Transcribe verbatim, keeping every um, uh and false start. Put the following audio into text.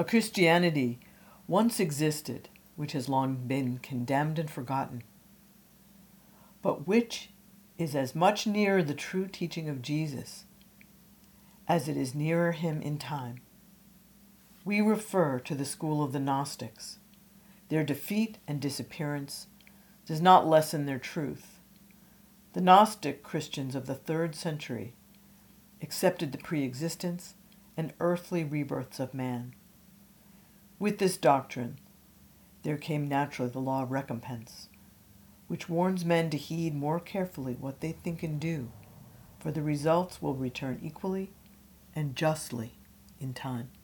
A Christianity once existed which has long been condemned and forgotten, but which is as much nearer the true teaching of Jesus as it is nearer him in time. We refer to the school of the Gnostics. Their defeat and disappearance does not lessen their truth. The Gnostic Christians of the third century accepted the pre-existence and earthly rebirths of man. With this doctrine, there came naturally the law of recompense, which warns men to heed more carefully what they think and do, for the results will return equally and justly in time.